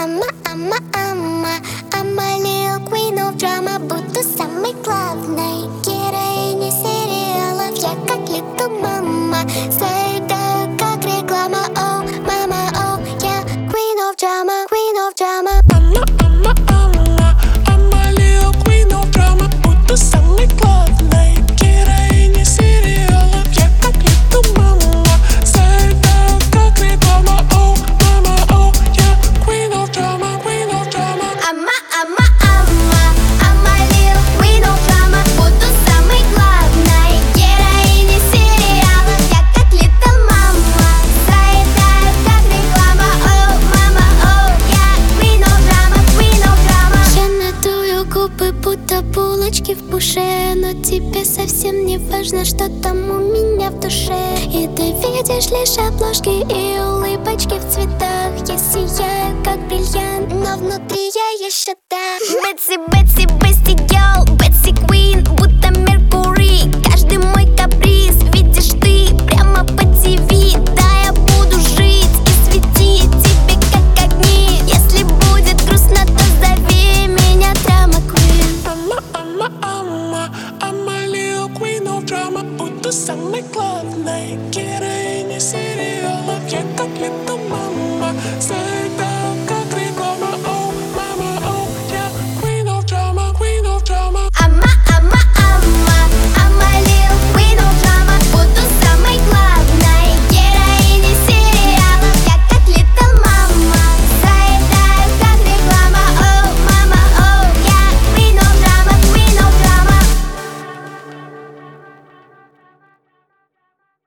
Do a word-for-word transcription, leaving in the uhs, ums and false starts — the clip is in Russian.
Ама, ама, ама, ама, little queen of drama. Буду самой главной героиней сериалов. Я как little mama, заедаю как реклама. Oh, mama, oh, yeah, queen of drama, queen of drama. Ама, ама, ама, ама, little queen of drama. Буду самой главной героиней сериалов. Я как little mama, заедаю как реклама. Oh, mama, oh, yeah, queen of drama, queen of drama. Ама, ама, ама, ама, little queen of drama. Буду самой главной героиней сериалов. Я как little mama, заедаю как реклама. Oh, mama, oh, yeah, queen of drama, queen of drama. Я надую губы, будто булочки в пуше, но тебе совсем не важно, что там у меня в душе. И ты видишь лишь обложки и улыбочки в цветах. Я сияю как бриллиант, но внутри я еще та. Бетси, Бетси, Бести, girl.